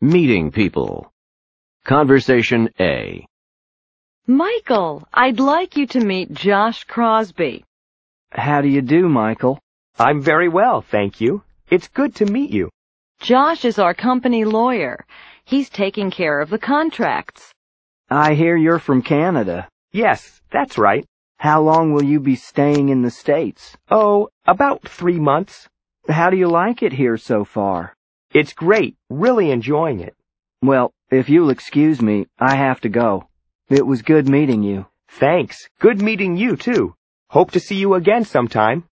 Meeting people. Conversation A. Michael, I'd like you to meet Josh Crosby. How do you do, Michael? I'm very well, thank you. It's good to meet you. Josh is our company lawyer. He's taking care of the contracts. I hear you're from Canada. Yes, that's right. How long will you be staying in the States? Oh, about 3 months. How do you like it here so far? It's great, really enjoying it. Well, if you'll excuse me, I have to go. It was good meeting you. Thanks. Good meeting you, too. Hope to see you again sometime.